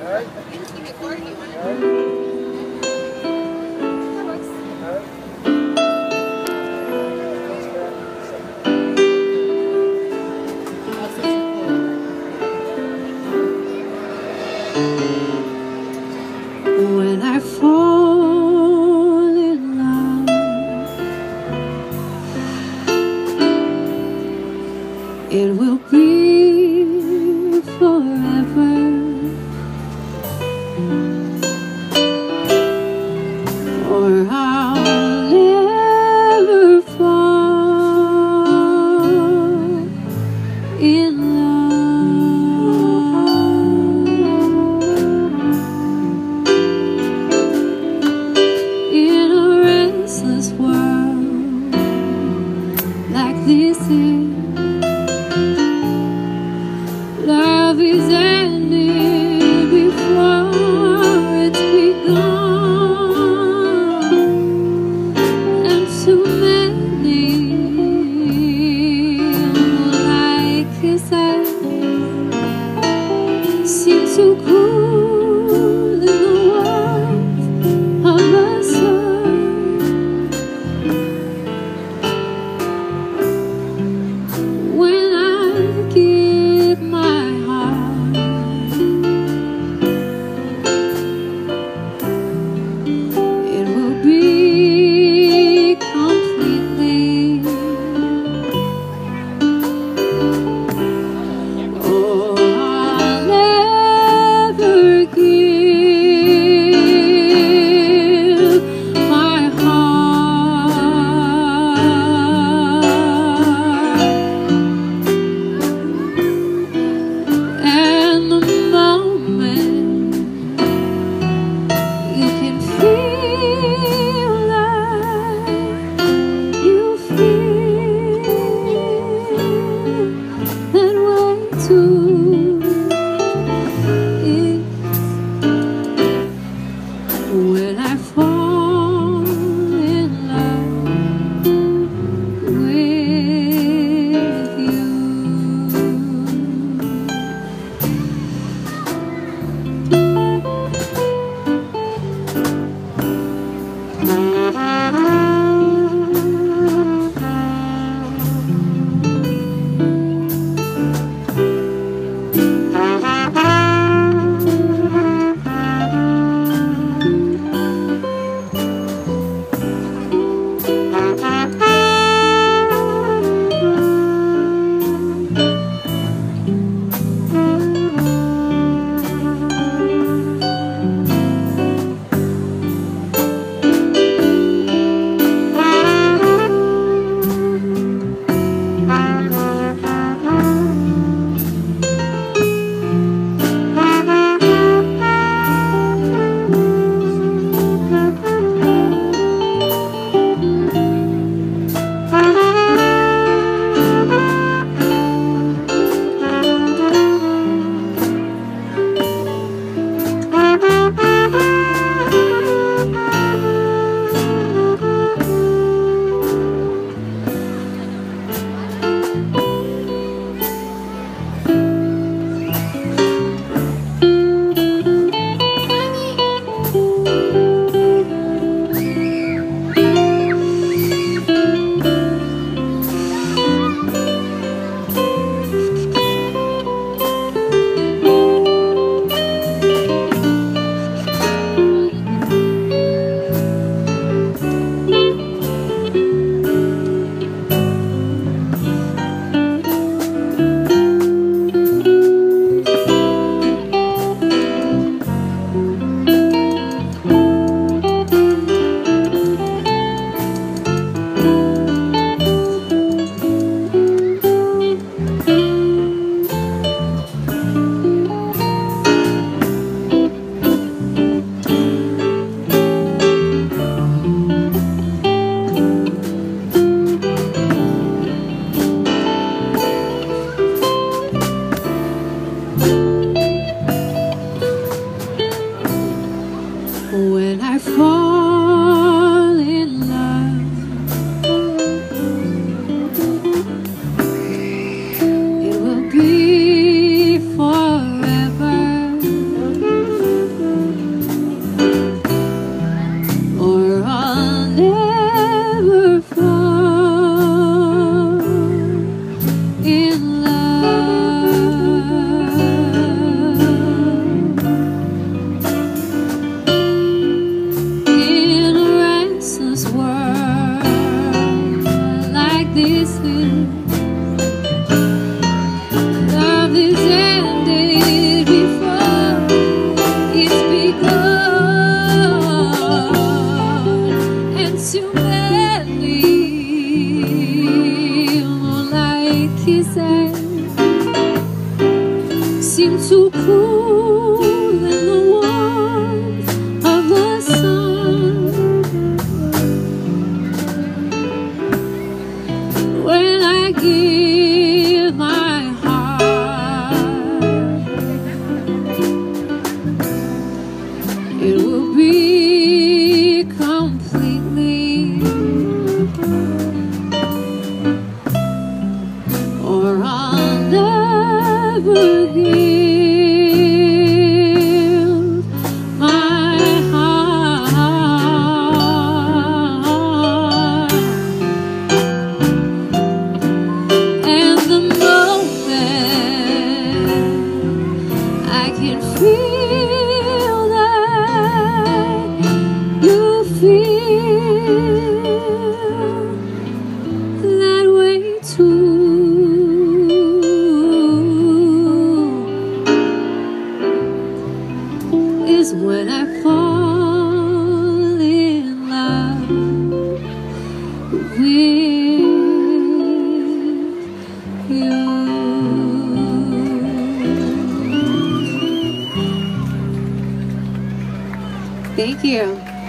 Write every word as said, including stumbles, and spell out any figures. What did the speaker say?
When I fall in love, it will be forever. Or I'll never fall in love. In a restless world like this is, love is ended before it's begun, and so many moonlight kisses seem so cool in the warmth of the sun. When I give my heart, it will be completely. Oh, I'll never give my heart. And the moment you can feel like you feel that way too, is when I fall in love with you. When I fall in love, it will be forever. be completely, or I'll never give my heart. And the moment I can feel that you feel that way too, is when I fall in love with you. Thank you.